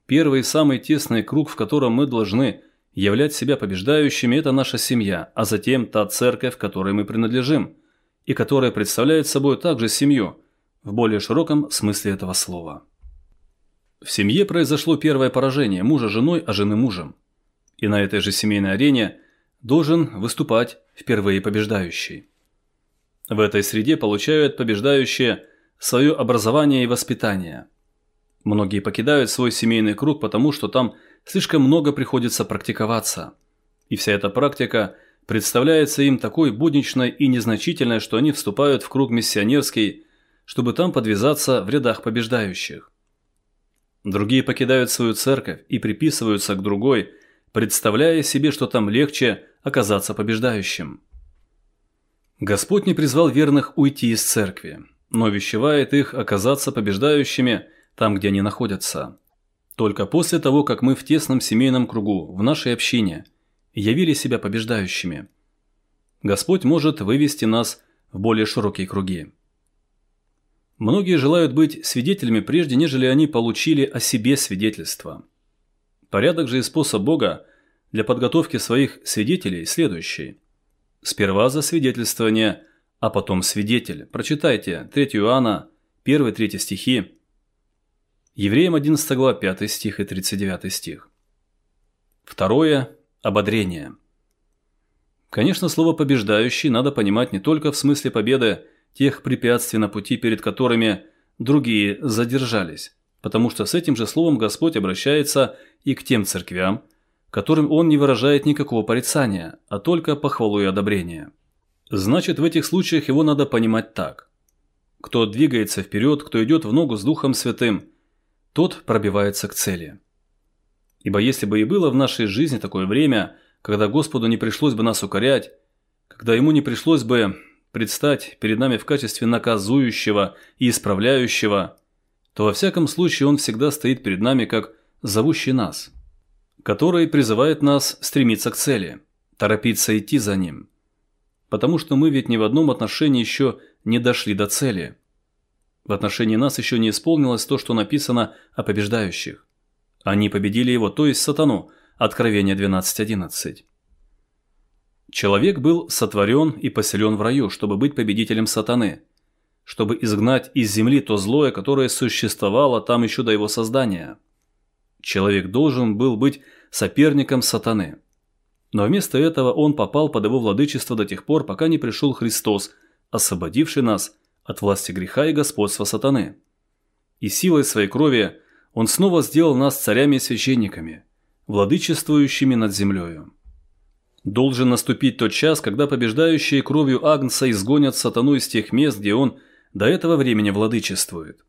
Первый и самый тесный круг, в котором мы должны являть себя побеждающими, это наша семья, а затем та церковь, которой мы принадлежим, и которая представляет собой также семью, в более широком смысле этого слова. В семье произошло первое поражение мужа женой, а жены мужем. И на этой же семейной арене должен выступать впервые побеждающий. В этой среде получают побеждающие свое образование и воспитание. Многие покидают свой семейный круг, потому что там слишком много приходится практиковаться. И вся эта практика представляется им такой будничной и незначительной, что они вступают в круг миссионерский, чтобы там подвязаться в рядах побеждающих. Другие покидают свою церковь и приписываются к другой, представляя себе, что там легче оказаться побеждающим. Господь не призвал верных уйти из церкви, но увещевает их оказаться побеждающими там, где они находятся. Только после того, как мы в тесном семейном кругу, в нашей общине, явили себя побеждающими, Господь может вывести нас в более широкие круги. Многие желают быть свидетелями прежде, нежели они получили о себе свидетельство. Порядок же и способ Бога для подготовки своих свидетелей следующий. Сперва засвидетельствование, а потом свидетель. Прочитайте 3 Иоанна, 1-3 стихи, Евреям 11 глава 5 стих и 39 стих. Второе – ободрение. Конечно, слово «побеждающий» надо понимать не только в смысле победы тех препятствий на пути, перед которыми другие задержались, потому что с этим же словом Господь обращается и к тем церквям, которым Он не выражает никакого порицания, а только похвалу и одобрение. Значит, в этих случаях его надо понимать так. Кто двигается вперед, кто идет в ногу с Духом Святым, тот пробивается к цели. Ибо если бы и было в нашей жизни такое время, когда Господу не пришлось бы нас укорять, когда Ему не пришлось бы предстать перед нами в качестве наказующего и исправляющего, то во всяком случае Он всегда стоит перед нами как зовущий нас, который призывает нас стремиться к цели, торопиться идти за Ним. Потому что мы ведь ни в одном отношении еще не дошли до цели. В отношении нас еще не исполнилось то, что написано о побеждающих. Они победили его, то есть сатану. Откровение 12:11. Человек был сотворен и поселен в раю, чтобы быть победителем сатаны, чтобы изгнать из земли то злое, которое существовало там еще до его создания. Человек должен был быть соперником сатаны. Но вместо этого он попал под его владычество до тех пор, пока не пришел Христос, освободивший нас от власти греха и господства сатаны. И силой своей крови Он снова сделал нас царями и священниками, владычествующими над землею. Должен наступить тот час, когда побеждающие кровью Агнца изгонят сатану из тех мест, где он до этого времени владычествует.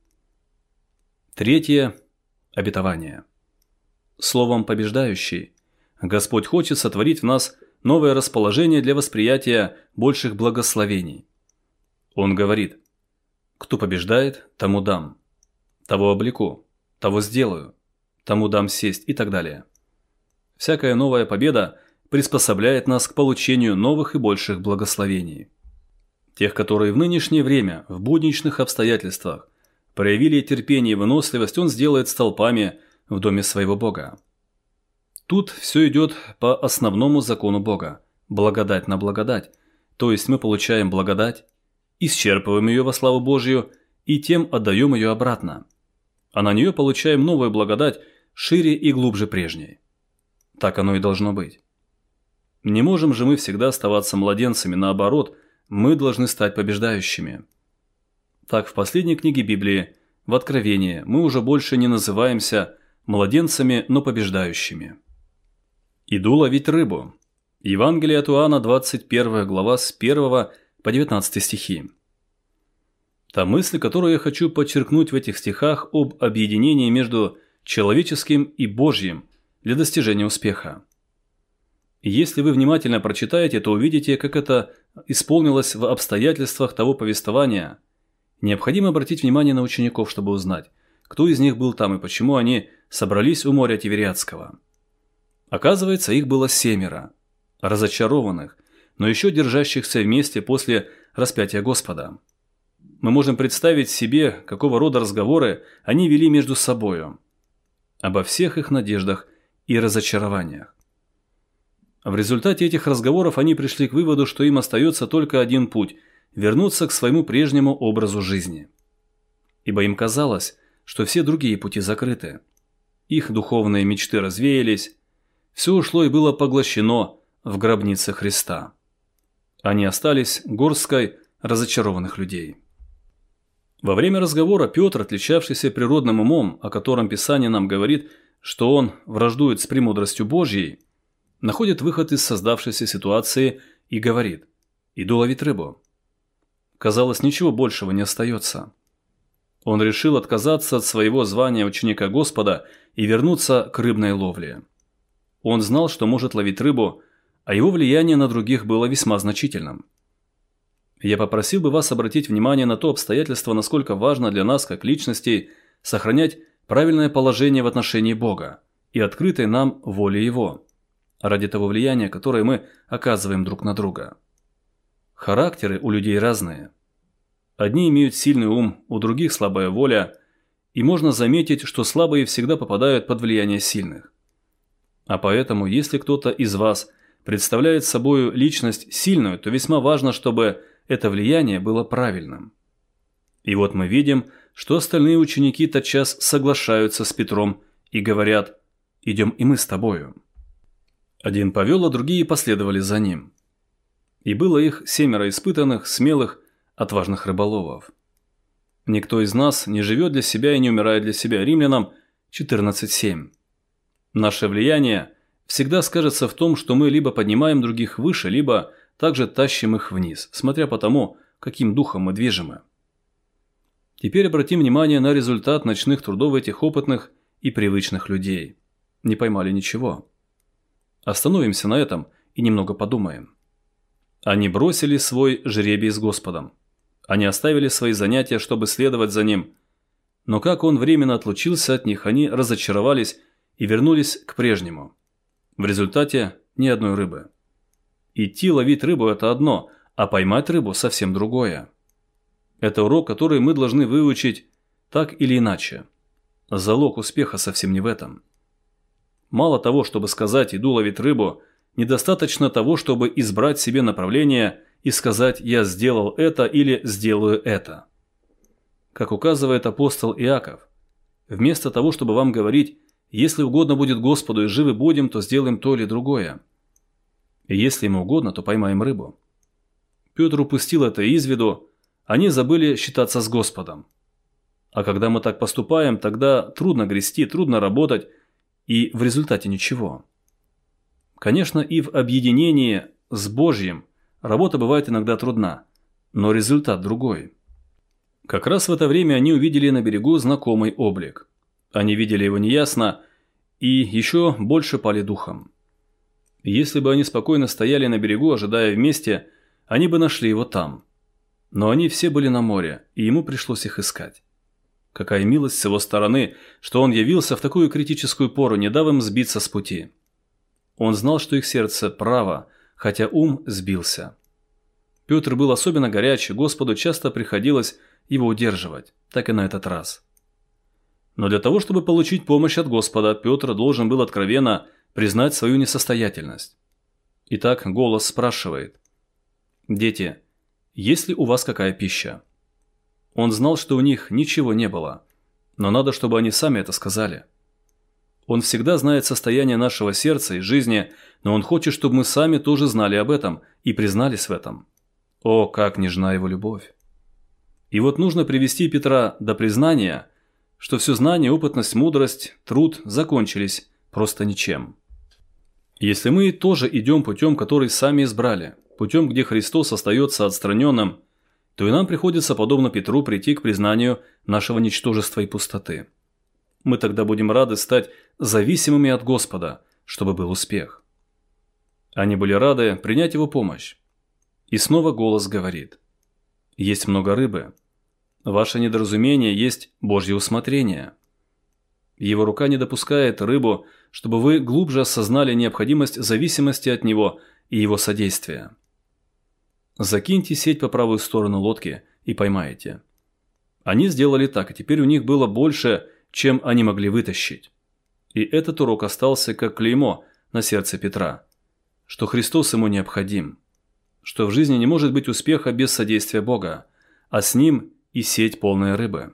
Третье – обетование. Словом «побеждающий» Господь хочет сотворить в нас новое расположение для восприятия больших благословений. Он говорит: «Кто побеждает, тому дам, того облеку, того сделаю, тому дам сесть» и так далее. Всякая новая победа приспособляет нас к получению новых и больших благословений. Тех, которые в нынешнее время, в будничных обстоятельствах, проявили терпение и выносливость, Он сделает столпами в доме своего Бога. Тут все идет по основному закону Бога – благодать на благодать, то есть мы получаем благодать, исчерпываем ее во славу Божью и тем отдаем ее обратно, а на нее получаем новую благодать шире и глубже прежней. Так оно и должно быть. Не можем же мы всегда оставаться младенцами, наоборот, мы должны стать побеждающими. Так, в последней книге Библии, в Откровении, мы уже больше не называемся младенцами, но побеждающими. «Иду ловить рыбу». Евангелие от Иоанна, 21 глава, с 1 по 19 стихи. Та мысль, которую я хочу подчеркнуть в этих стихах об объединении между человеческим и Божьим для достижения успеха. Если вы внимательно прочитаете, то увидите, как это исполнилось в обстоятельствах того повествования. Необходимо обратить внимание на учеников, чтобы узнать, кто из них был там и почему они собрались у моря Тивериадского. Оказывается, их было 7, разочарованных, но еще держащихся вместе после распятия Господа. Мы можем представить себе, какого рода разговоры они вели между собою. обо всех их надеждах и разочарованиях. В результате этих разговоров они пришли к выводу, что им остается только один путь – вернуться к своему прежнему образу жизни. Ибо им казалось, что все другие пути закрыты. Их духовные мечты развеялись, все ушло и было поглощено в гробнице Христа. Они остались горсткой разочарованных людей. Во время разговора Петр, отличавшийся природным умом, о котором Писание нам говорит, что он враждует с премудростью Божьей, находит выход из создавшейся ситуации и говорит: «Иду ловить рыбу». Казалось, ничего большего не остается. Он решил отказаться от своего звания ученика Господа и вернуться к рыбной ловле. Он знал, что может ловить рыбу, а его влияние на других было весьма значительным. Я попросил бы вас обратить внимание на то обстоятельство, насколько важно для нас, как личностей, сохранять правильное положение в отношении Бога и открытой нам воле Его, ради того влияния, которое мы оказываем друг на друга. Характеры у людей разные. Одни имеют сильный ум, у других слабая воля, и можно заметить, что слабые всегда попадают под влияние сильных. А поэтому, если кто-то из вас представляет собой личность сильную, то весьма важно, чтобы это влияние было правильным. И вот мы видим, что остальные ученики тотчас соглашаются с Петром и говорят: «Идем и мы с тобою». Один повел, а другие последовали за ним. И было их 7 испытанных, смелых, отважных рыболовов. Никто из нас не живет для себя и не умирает для себя. Римлянам 14:7. Наше влияние всегда скажется в том, что мы либо поднимаем других выше, либо также тащим их вниз, смотря по тому, каким духом мы движимы. Теперь обратим внимание на результат ночных трудов этих опытных и привычных людей. Не поймали ничего. Остановимся на этом и немного подумаем. Они бросили свой жребий с Господом. Они оставили свои занятия, чтобы следовать за Ним. Но как Он временно отлучился от них, они разочаровались и вернулись к прежнему. В результате ни одной рыбы. Идти ловить рыбу – это одно, а поймать рыбу – совсем другое. Это урок, который мы должны выучить так или иначе. Залог успеха совсем не в этом. Мало того, чтобы сказать «иду ловить рыбу», недостаточно того, чтобы избрать себе направление и сказать «я сделал это» или «сделаю это». Как указывает апостол Иаков, вместо того, чтобы вам говорить «если угодно будет Господу и живы будем, то сделаем то или другое». И если ему угодно, то поймаем рыбу. Петр упустил это из виду, они забыли считаться с Господом. А когда мы так поступаем, тогда трудно грести, трудно работать, и в результате ничего. Конечно, и в объединении с Божьим работа бывает иногда трудна, но результат другой. Как раз в это время они увидели на берегу знакомый облик. Они видели его неясно и еще больше пали духом. Если бы они спокойно стояли на берегу, ожидая вместе, они бы нашли его там. Но они все были на море, и ему пришлось их искать. Какая милость с его стороны, что он явился в такую критическую пору, не дав им сбиться с пути. Он знал, что их сердце право, хотя ум сбился. Петр был особенно горячий, Господу часто приходилось его удерживать, так и на этот раз. Но для того, чтобы получить помощь от Господа, Петр должен был откровенно признать свою несостоятельность. Итак, голос спрашивает: «Дети, есть ли у вас какая пища?» Он знал, что у них ничего не было, но надо, чтобы они сами это сказали. Он всегда знает состояние нашего сердца и жизни, но он хочет, чтобы мы сами тоже знали об этом и признались в этом. О, как нежна его любовь! И вот нужно привести Петра до признания, что все знание, опытность, мудрость, труд закончились просто ничем. Если мы тоже идем путем, который сами избрали, путем, где Христос остается отстраненным, то и нам приходится, подобно Петру, прийти к признанию нашего ничтожества и пустоты. Мы тогда будем рады стать зависимыми от Господа, чтобы был успех. Они были рады принять Его помощь. И снова голос говорит: «Есть много рыбы. Ваше недоразумение есть Божье усмотрение». Его рука не допускает рыбу, чтобы вы глубже осознали необходимость зависимости от Него и Его содействия. Закиньте сеть по правую сторону лодки и поймаете. Они сделали так, и теперь у них было больше, чем они могли вытащить. И этот урок остался как клеймо на сердце Петра, что Христос ему необходим, что в жизни не может быть успеха без содействия Бога, а с ним и сеть полная рыбы.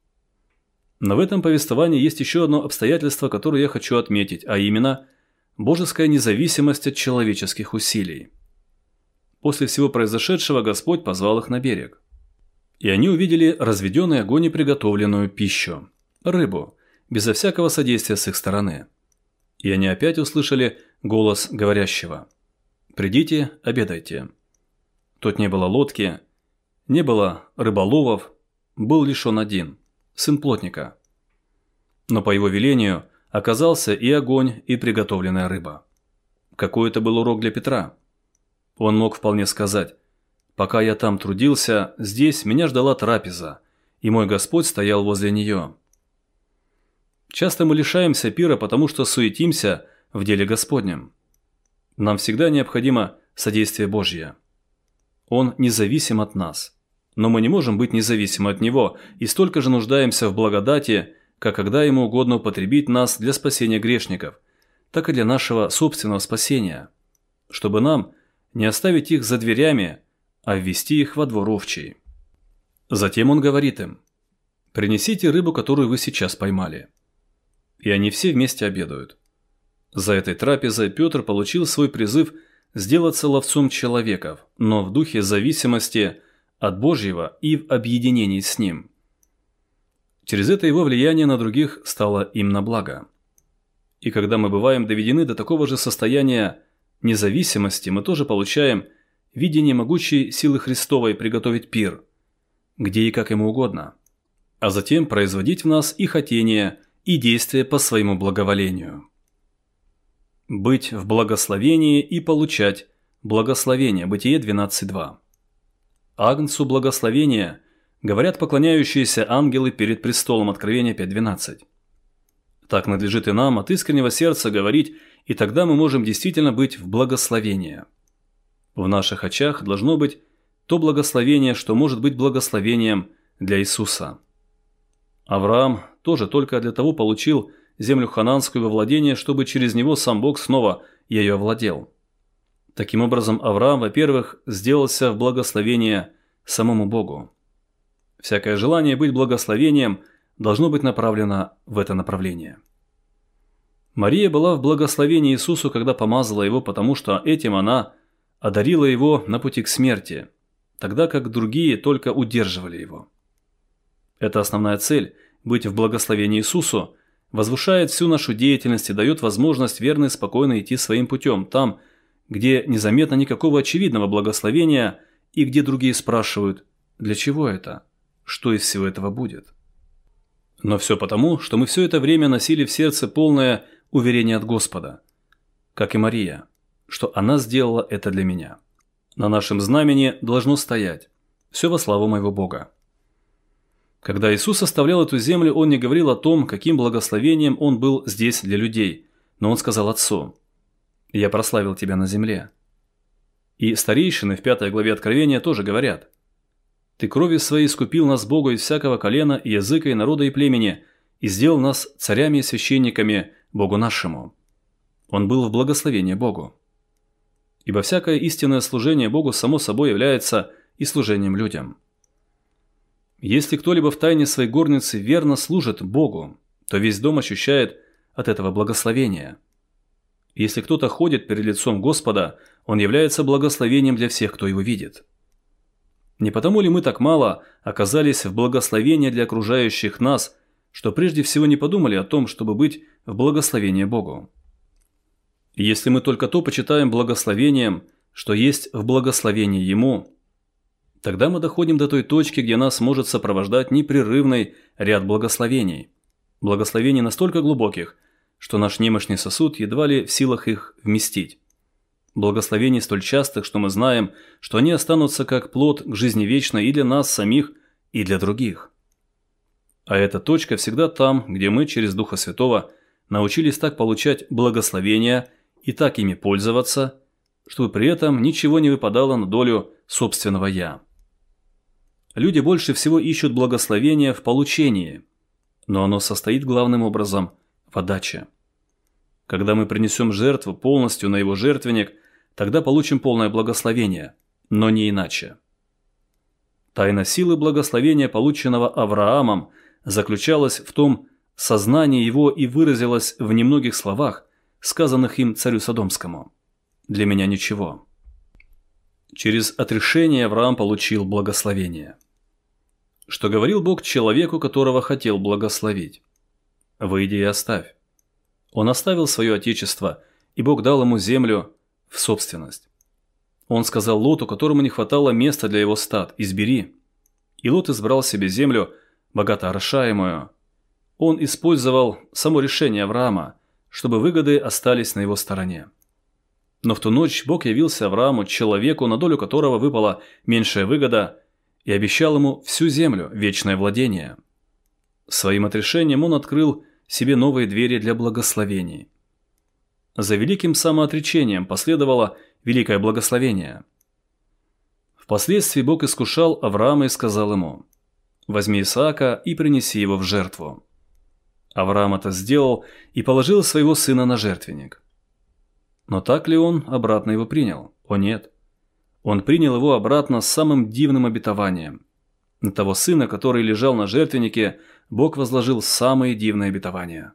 Но в этом повествовании есть еще одно обстоятельство, которое я хочу отметить, а именно божеская независимость от человеческих усилий. После всего произошедшего Господь позвал их на берег. И они увидели разведенный огонь и приготовленную пищу – рыбу, безо всякого содействия с их стороны. И они опять услышали голос говорящего: «Придите, обедайте». Тут не было лодки, не было рыболовов, был лишь он один, сын плотника. Но по его велению оказался и огонь, и приготовленная рыба. Какой это был урок для Петра? Он мог вполне сказать: «Пока я там трудился, здесь меня ждала трапеза, и мой Господь стоял возле нее». Часто мы лишаемся пира, потому что суетимся в деле Господнем. Нам всегда необходимо содействие Божье. Он независим от нас, но мы не можем быть независимы от Него и столько же нуждаемся в благодати, как когда Ему угодно употребить нас для спасения грешников, так и для нашего собственного спасения, чтобы нам не оставить их за дверями, а ввести их во двор овчий. Затем он говорит им: «Принесите рыбу, которую вы сейчас поймали». И они все вместе обедают. За этой трапезой Петр получил свой призыв сделаться ловцом человеков, но в духе зависимости от Божьего и в объединении с Ним. Через это его влияние на других стало им на благо. И когда мы бываем доведены до такого же состояния независимости, мы тоже получаем видение могучей силы Христовой приготовить пир, где и как ему угодно, а затем производить в нас и хотение, и действия по своему благоволению. Быть в благословении и получать благословение. Бытие 12:2. Агнцу благословения говорят поклоняющиеся ангелы перед престолом. Откровение 5:12. Так надлежит и нам от искреннего сердца говорить, и тогда мы можем действительно быть в благословении. В наших очах должно быть то благословение, что может быть благословением для Иисуса. Авраам тоже только для того получил землю хананскую во владение, чтобы через него сам Бог снова ею овладел. Таким образом, Авраам, во-первых, сделался в благословение самому Богу. Всякое желание быть благословением должно быть направлено в это направление. Мария была в благословении Иисусу, когда помазала его, потому что этим она одарила его на пути к смерти, тогда как другие только удерживали его. Это основная цель – быть в благословении Иисусу, возвышает всю нашу деятельность и дает возможность верно и спокойно идти своим путем, там, где незаметно никакого очевидного благословения и где другие спрашивают: «Для чего это? Что из всего этого будет?» Но все потому, что мы все это время носили в сердце полное уверение от Господа, как и Мария, что она сделала это для меня. На нашем знамени должно стоять: «Все во славу моего Бога». Когда Иисус оставлял эту землю, Он не говорил о том, каким благословением Он был здесь для людей, но Он сказал Отцу: «Я прославил Тебя на земле». И старейшины в 5 главе Откровения тоже говорят: «Ты кровью своей искупил нас Богу из всякого колена, и языка, и народа, и племени, и сделал нас царями и священниками Богу нашему». Он был в благословении Богу. Ибо всякое истинное служение Богу само собой является и служением людям. Если кто-либо в тайне своей горницы верно служит Богу, то весь дом ощущает от этого благословения. Если кто-то ходит перед лицом Господа, он является благословением для всех, кто его видит. Не потому ли мы так мало оказались в благословении для окружающих нас, что прежде всего не подумали о том, чтобы быть в благословении Богу? И если мы только то почитаем благословением, что есть в благословении Ему, тогда мы доходим до той точки, где нас может сопровождать непрерывный ряд благословений. Благословений настолько глубоких, что наш немощный сосуд едва ли в силах их вместить. Благословений столь частых, что мы знаем, что они останутся как плод к жизни вечной и для нас самих, и для других. А эта точка всегда там, где мы через Духа Святого научились так получать благословения и так ими пользоваться, чтобы при этом ничего не выпадало на долю собственного «я». Люди больше всего ищут благословения в получении, но оно состоит главным образом в отдаче. Когда мы принесем жертву полностью на его жертвенник, тогда получим полное благословение, но не иначе. Тайна силы благословения, полученного Авраамом, заключалась в том сознании его и выразилась в немногих словах, сказанных им царю Содомскому. Для меня ничего. Через отрешение Авраам получил благословение. Что говорил Бог человеку, которого хотел благословить? «Выйди и оставь». Он оставил свое отечество, и Бог дал ему землю в собственность. Он сказал Лоту, которому не хватало места для его стад: «Избери». И Лот избрал себе землю, богато орошаемую. Он использовал само решение Авраама, чтобы выгоды остались на его стороне. Но в ту ночь Бог явился Аврааму, человеку, на долю которого выпала меньшая выгода, и обещал ему всю землю, вечное владение. Своим отрешением он открыл себе новые двери для благословений. За великим самоотречением последовало великое благословение. Впоследствии Бог искушал Авраама и сказал ему: «Возьми Исаака и принеси его в жертву». Авраам это сделал и положил своего сына на жертвенник. Но так ли он обратно его принял? О нет. Он принял его обратно с самым дивным обетованием. На того сына, который лежал на жертвеннике, Бог возложил самые дивные обетования.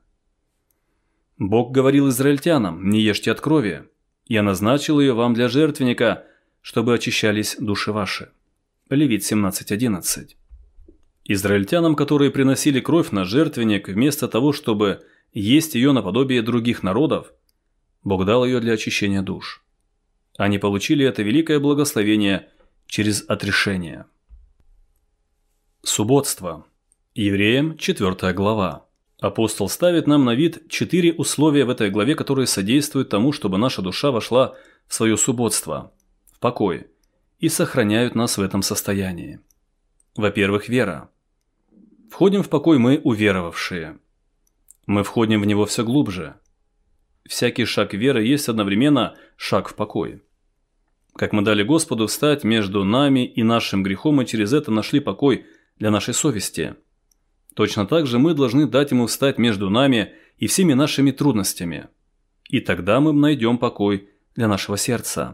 Бог говорил израильтянам: «Не ешьте от крови. Я назначил ее вам для жертвенника, чтобы очищались души ваши». Левит 17:11. Израильтянам, которые приносили кровь на жертвенник, вместо того, чтобы есть ее наподобие других народов, Бог дал ее для очищения душ. Они получили это великое благословение через отрешение. Субботство. Евреям 4 глава. Апостол ставит нам на вид 4 условия в этой главе, которые содействуют тому, чтобы наша душа вошла в свое субботство, в покой, и сохраняют нас в этом состоянии. Во-первых, вера. Входим в покой мы, уверовавшие. Мы входим в него все глубже. Всякий шаг веры есть одновременно шаг в покой. Как мы дали Господу встать между нами и нашим грехом, и через это нашли покой для нашей совести, точно так же мы должны дать Ему встать между нами и всеми нашими трудностями. И тогда мы найдем покой для нашего сердца.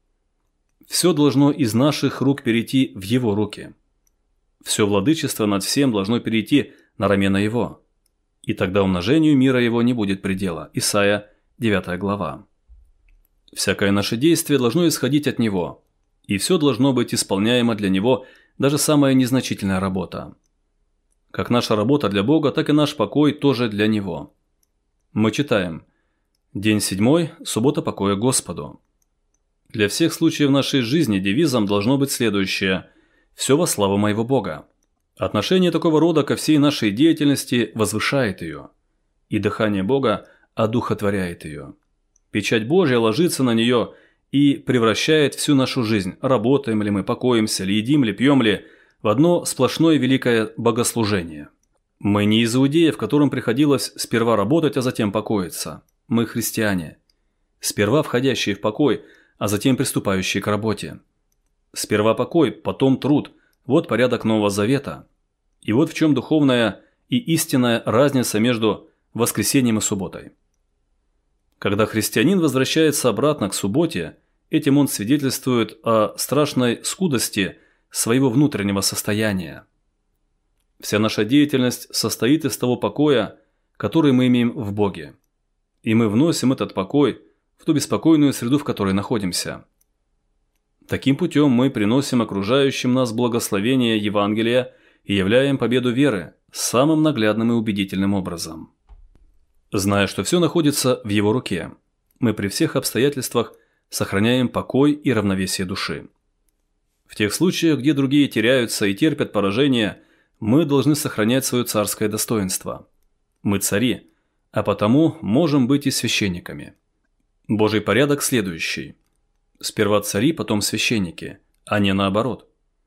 Все должно из наших рук перейти в Его руки. Все владычество над всем должно перейти на рамена Его. И тогда умножению мира Его не будет предела. Исайя 9 глава. Всякое наше действие должно исходить от Него. И все должно быть исполняемо для Него, даже самая незначительная работа. Как наша работа для Бога, так и наш покой тоже для Него. Мы читаем: «День 7, суббота покоя Господу». Для всех случаев нашей жизни девизом должно быть следующее: «Все во славу моего Бога». Отношение такого рода ко всей нашей деятельности возвышает ее, и дыхание Бога одухотворяет ее. Печать Божья ложится на нее и превращает всю нашу жизнь, работаем ли мы, покоимся ли, едим ли, пьем ли, в одно сплошное великое богослужение. Мы не из иудеев, которым приходилось сперва работать, а затем покоиться. Мы христиане, сперва входящие в покой, а затем приступающие к работе. Сперва покой, потом труд. Вот порядок Нового Завета. И вот в чем духовная и истинная разница между воскресением и субботой. Когда христианин возвращается обратно к субботе, этим он свидетельствует о страшной скудости своего внутреннего состояния. Вся наша деятельность состоит из того покоя, который мы имеем в Боге. И мы вносим этот покой в ту беспокойную среду, в которой находимся. Таким путем мы приносим окружающим нас благословение Евангелия и являем победу веры самым наглядным и убедительным образом. Зная, что все находится в Его руке, мы при всех обстоятельствах сохраняем покой и равновесие души. В тех случаях, где другие теряются и терпят поражение, мы должны сохранять свое царское достоинство. Мы цари, а потому можем быть и священниками. Божий порядок следующий. Сперва цари, потом священники, а не наоборот.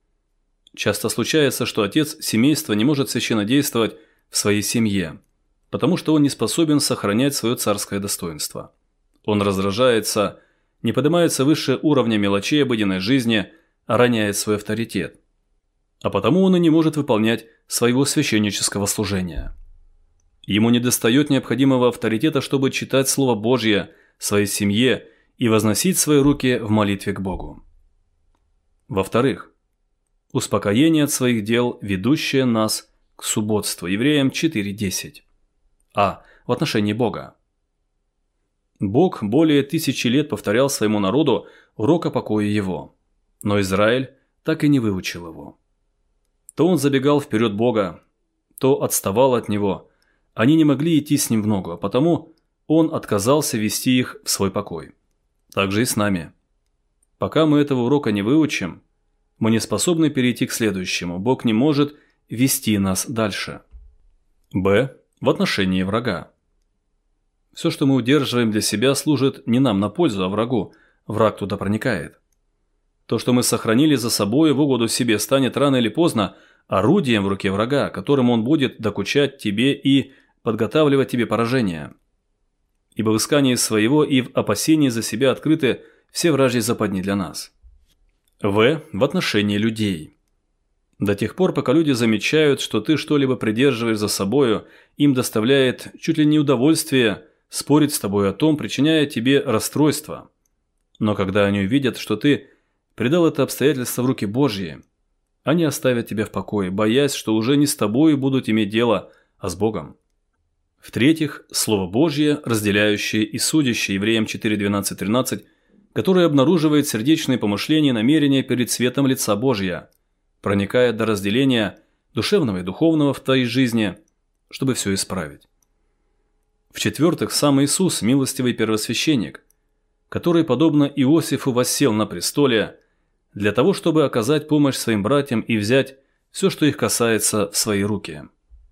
Часто случается, что отец семейства не может священнодействовать в своей семье, потому что он не способен сохранять свое царское достоинство. Он раздражается, не поднимается выше уровня мелочей обыденной жизни, а роняет свой авторитет. А потому он и не может выполнять своего священнического служения. Ему недостает необходимого авторитета, чтобы читать Слово Божье своей семье и возносить свои руки в молитве к Богу. Во-вторых, успокоение от своих дел, ведущее нас к субботству. Евреям 4:10. В отношении Бога. Бог более 1000 лет повторял своему народу урок о покое его, но Израиль так и не выучил его. То он забегал вперед Бога, то отставал от него. Они не могли идти с ним в ногу, а потому он отказался вести их в свой покой. Так же и с нами. Пока мы этого урока не выучим, мы не способны перейти к следующему. Бог не может вести нас дальше. Б. В отношении врага. Все, что мы удерживаем для себя, служит не нам на пользу, а врагу. Враг туда проникает. То, что мы сохранили за собой в угоду себе, станет рано или поздно орудием в руке врага, которым он будет докучать тебе и подготавливать тебе поражение. Ибо в искании своего и в опасении за себя открыты все вражьи западни для нас. В. В отношении людей. До тех пор, пока люди замечают, что ты что-либо придерживаешь за собою, им доставляет чуть ли не удовольствие спорить с тобой о том, причиняя тебе расстройство. Но когда они увидят, что ты предал это обстоятельство в руки Божьи, они оставят тебя в покое, боясь, что уже не с тобой будут иметь дело, а с Богом. В-третьих, Слово Божье, разделяющее и судящее, Евреям 4:12-13, которое обнаруживает сердечные помышления и намерения перед светом лица Божья, проникая до разделения душевного и духовного в твоей жизни, чтобы все исправить. В-четвертых, сам Иисус, милостивый первосвященник, который, подобно Иосифу, воссел на престоле для того, чтобы оказать помощь своим братьям и взять все, что их касается, в свои руки.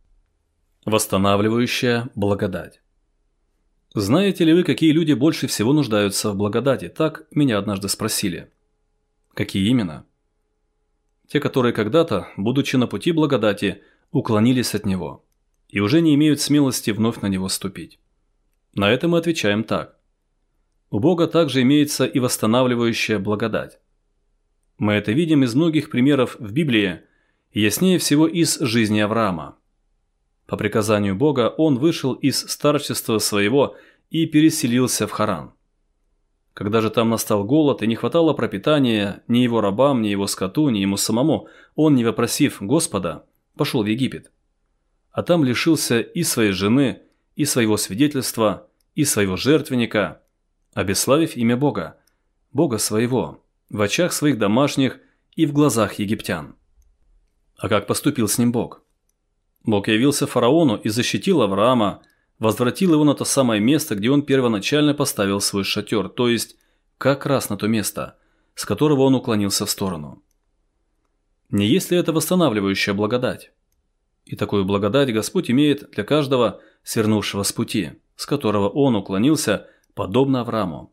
Восстанавливающая благодать. Знаете ли вы, какие люди больше всего нуждаются в благодати? Так меня однажды спросили. Какие именно? Те, которые когда-то, будучи на пути благодати, уклонились от него и уже не имеют смелости вновь на него ступить. На это мы отвечаем так. У Бога также имеется и восстанавливающая благодать. Мы это видим из многих примеров в Библии, и яснее всего из жизни Авраама. По приказанию Бога он вышел из старчества своего и переселился в Харан. Когда же там настал голод и не хватало пропитания ни его рабам, ни его скоту, ни ему самому, он, не вопросив Господа, пошел в Египет. А там лишился и своей жены, и своего свидетельства, и своего жертвенника, обесславив имя Бога, Бога своего, в очах своих домашних и в глазах египтян. А как поступил с ним Бог? Бог явился фараону и защитил Авраама, возвратил его на то самое место, где он первоначально поставил свой шатер, то есть как раз на то место, с которого он уклонился в сторону. Не есть ли это восстанавливающая благодать? И такую благодать Господь имеет для каждого, свернувшего с пути, с которого он уклонился, подобно Аврааму.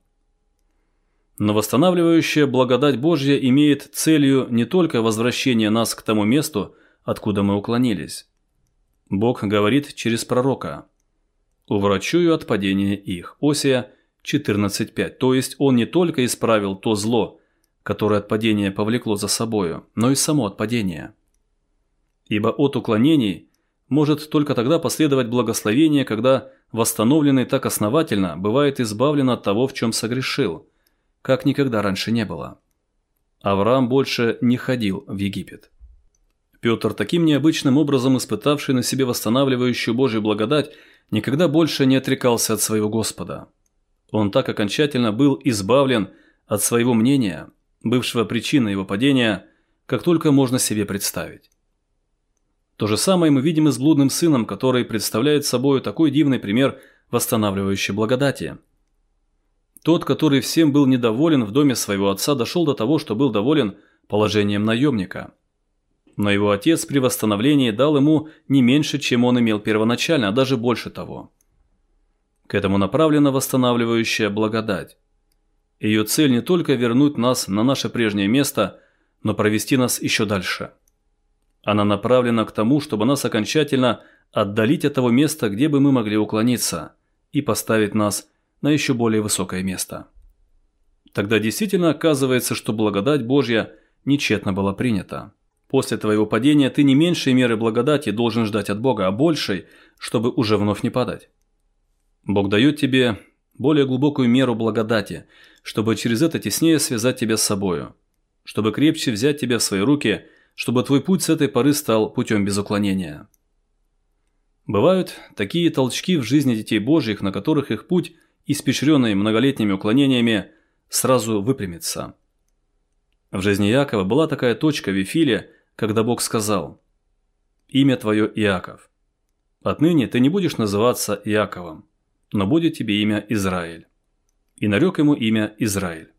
Но восстанавливающая благодать Божья имеет целью не только возвращение нас к тому месту, откуда мы уклонились. Бог говорит через пророка: «Уврачую от падения их» Осия 14:5, то есть он не только исправил то зло, которое от падения повлекло за собою, но и само от падения. Ибо от уклонений может только тогда последовать благословение, когда восстановленный так основательно бывает избавлен от того, в чем согрешил, как никогда раньше не было. Авраам больше не ходил в Египет. Петр, таким необычным образом испытавший на себе восстанавливающую Божью благодать, никогда больше не отрекался от своего Господа. Он так окончательно был избавлен от своего мнения, бывшего причиной его падения, как только можно себе представить. То же самое мы видим и с блудным сыном, который представляет собой такой дивный пример восстанавливающей благодати. Тот, который всем был недоволен в доме своего отца, дошел до того, что был доволен положением наемника. Но его отец при восстановлении дал ему не меньше, чем он имел первоначально, а даже больше того. К этому направлена восстанавливающая благодать. Ее цель не только вернуть нас на наше прежнее место, но провести нас еще дальше. Она направлена к тому, чтобы нас окончательно отдалить от того места, где бы мы могли уклониться, и поставить нас на еще более высокое место. Тогда действительно оказывается, что благодать Божья нечетно была принята. После твоего падения ты не меньшей меры благодати должен ждать от Бога, а большей, чтобы уже вновь не падать. Бог дает тебе более глубокую меру благодати, чтобы через это теснее связать тебя с собою, чтобы крепче взять тебя в свои руки, чтобы твой путь с этой поры стал путем без уклонения. Бывают такие толчки в жизни детей Божьих, на которых их путь, испещренный многолетними уклонениями, сразу выпрямится. В жизни Иакова была такая точка в Вифиле, когда Бог сказал: «Имя твое Иаков. Отныне ты не будешь называться Иаковом, но будет тебе имя Израиль». И нарек ему имя Израиль.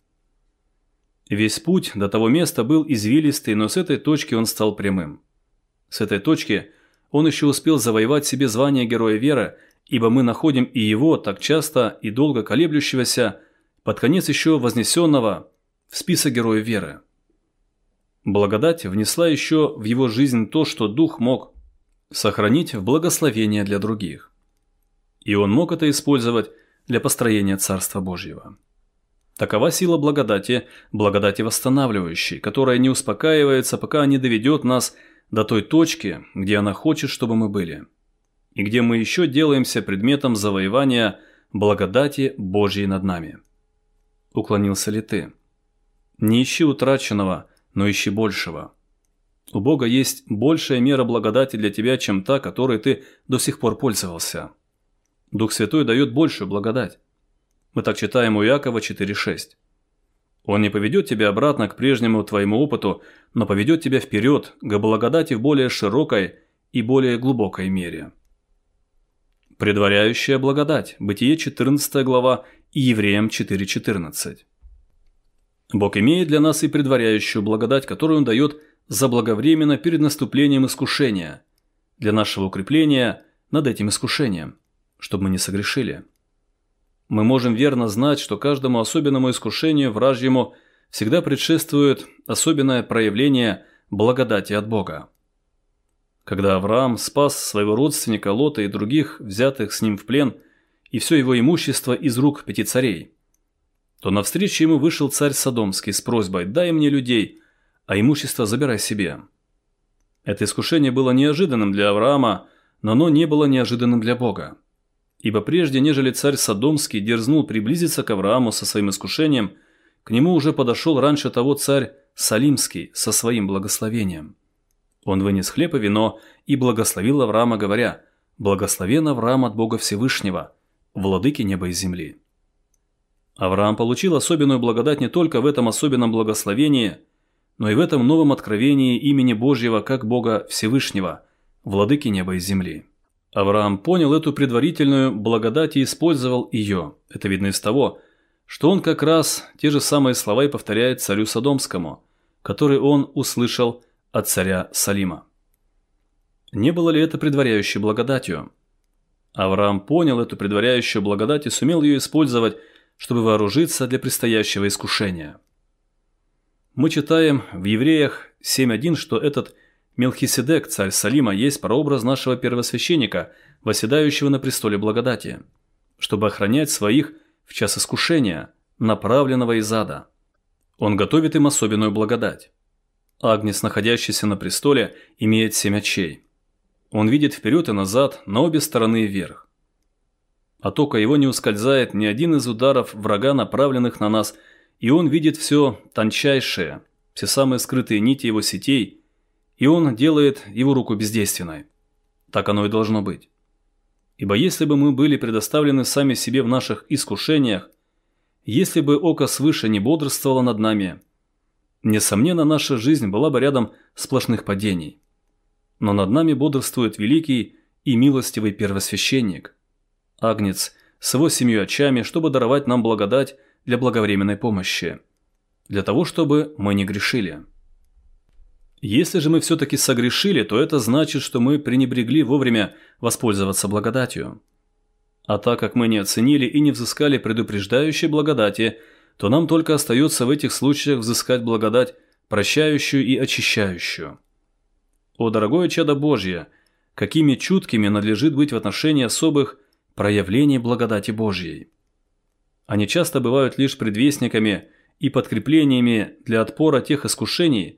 Весь путь до того места был извилистый, но с этой точки он стал прямым. С этой точки он еще успел завоевать себе звание героя веры, ибо мы находим и его, так часто и долго колеблющегося, под конец еще вознесенного, в список героев веры. Благодать внесла еще в его жизнь то, что Дух мог сохранить в благословение для других. И он мог это использовать для построения Царства Божьего. Такова сила благодати, благодати восстанавливающей, которая не успокаивается, пока не доведет нас до той точки, где она хочет, чтобы мы были, и где мы еще делаемся предметом завоевания благодати Божьей над нами. Уклонился ли ты? Не ищи утраченного, но ищи большего. У Бога есть большая мера благодати для тебя, чем та, которой ты до сих пор пользовался. Дух Святой дает большую благодать. Мы так читаем у Иакова 4:6. Он не поведет тебя обратно к прежнему твоему опыту, но поведет тебя вперед к благодати в более широкой и более глубокой мере. Предваряющая благодать. Бытие 14 глава и Евреям 4:14. Бог имеет для нас и предваряющую благодать, которую Он дает заблаговременно перед наступлением искушения, для нашего укрепления над этим искушением, чтобы мы не согрешили. Мы можем верно знать, что каждому особенному искушению вражьему всегда предшествует особенное проявление благодати от Бога. Когда Авраам спас своего родственника Лота и других, взятых с ним в плен, и все его имущество из рук 5 царей, то навстречу ему вышел царь Содомский с просьбой: «Дай мне людей, а имущество забирай себе». Это искушение было неожиданным для Авраама, но оно не было неожиданным для Бога. Ибо прежде, нежели царь Содомский дерзнул приблизиться к Аврааму со своим искушением, к нему уже подошел раньше того царь Салимский со своим благословением. Он вынес хлеб и вино и благословил Авраама, говоря: «Благословен Авраам от Бога Всевышнего, владыки неба и земли». Авраам получил особенную благодать не только в этом особенном благословении, но и в этом новом откровении имени Божьего как Бога Всевышнего, владыки неба и земли. Авраам понял эту предварительную благодать и использовал ее. Это видно из того, что он как раз те же самые слова и повторяет царю Содомскому, которые он услышал от царя Салима. Не было ли это предваряющей благодатью? Авраам понял эту предваряющую благодать и сумел ее использовать, чтобы вооружиться для предстоящего искушения. Мы читаем в Евреях 7:1, что этот Мелхиседек, царь Салима, есть прообраз нашего первосвященника, восседающего на престоле благодати, чтобы охранять своих в час искушения, направленного из ада. Он готовит им особенную благодать. Агнец, находящийся на престоле, имеет 7 очей. Он видит вперед и назад, на обе стороны и вверх. От ока его не ускользает ни один из ударов врага, направленных на нас, и он видит все тончайшее, все самые скрытые нити его сетей, и он делает его руку бездейственной. Так оно и должно быть. Ибо если бы мы были предоставлены сами себе в наших искушениях, если бы око свыше не бодрствовало над нами, несомненно, наша жизнь была бы рядом сплошных падений. Но над нами бодрствует великий и милостивый первосвященник, Агнец с его 7 очами, чтобы даровать нам благодать для благовременной помощи, для того, чтобы мы не грешили. Если же мы все-таки согрешили, то это значит, что мы пренебрегли вовремя воспользоваться благодатью. А так как мы не оценили и не взыскали предупреждающей благодати, то нам только остается в этих случаях взыскать благодать, прощающую и очищающую. О, дорогое чадо Божье, какими чуткими надлежит быть в отношении особых проявлений благодати Божьей. Они часто бывают лишь предвестниками и подкреплениями для отпора тех искушений,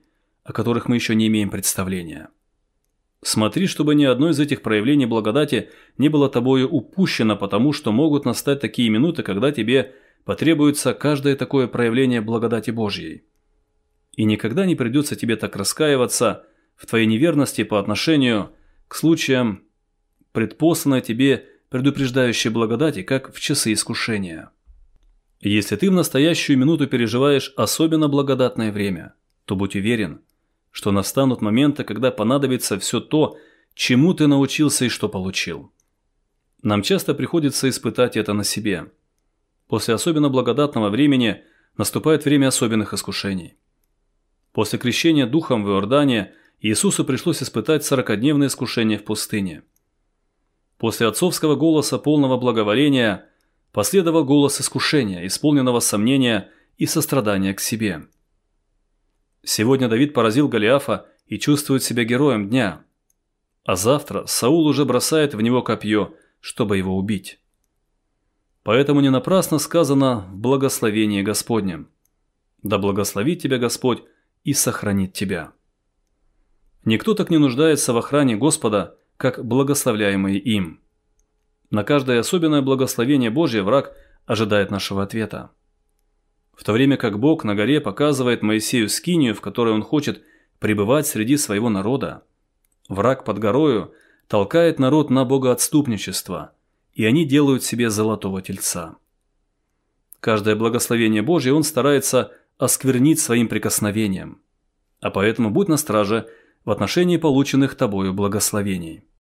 о которых мы еще не имеем представления. Смотри, чтобы ни одно из этих проявлений благодати не было тобою упущено, потому что могут настать такие минуты, когда тебе потребуется каждое такое проявление благодати Божьей. И никогда не придется тебе так раскаиваться в твоей неверности по отношению к случаям предпосланной тебе предупреждающей благодати, как в часы искушения. Если ты в настоящую минуту переживаешь особенно благодатное время, то будь уверен, что настанут моменты, когда понадобится все то, чему ты научился и что получил. Нам часто приходится испытать это на себе. После особенно благодатного времени наступает время особенных искушений. После крещения Духом в Иордане Иисусу пришлось испытать 40-дневное искушение в пустыне. После отцовского голоса полного благоволения последовал голос искушения, исполненного сомнения и сострадания к себе. Сегодня Давид поразил Голиафа и чувствует себя героем дня. А завтра Саул уже бросает в него копье, чтобы его убить. Поэтому не напрасно сказано в благословении Господнем: «Да благословит тебя Господь и сохранит тебя». Никто так не нуждается в охране Господа, как благословляемые им. На каждое особенное благословение Божье враг ожидает нашего ответа. В то время как Бог на горе показывает Моисею скинию, в которой он хочет пребывать среди своего народа, враг под горою толкает народ на богоотступничество, и они делают себе золотого тельца. Каждое благословение Божье он старается осквернить своим прикосновением, а поэтому будь на страже в отношении полученных тобою благословений.